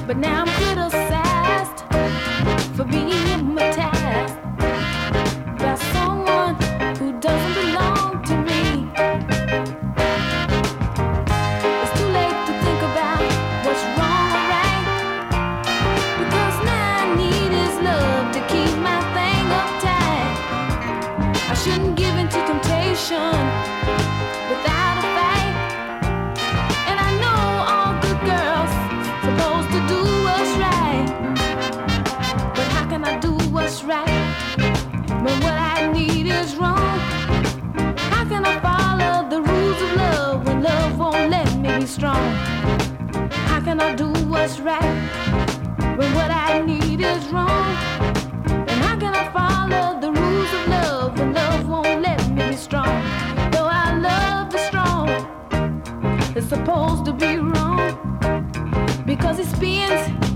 But now I'm criticized for being hypnotized by someone who doesn't belong to me. It's too late to think about what's wrong or right, because now I need his love to keep my thing uptight. I shouldn't give in to temptation without a fight. And I know all good girls supposed to do what's right, but how can I do what's right when what I need is wrong? How can I follow the rules of love when love won't let me be strong? How can I do what's right when what I need is wrong? And how can I follow the rules of love when love won't let me be strong? Though our love is strong, it's supposed to be wrong, because it spins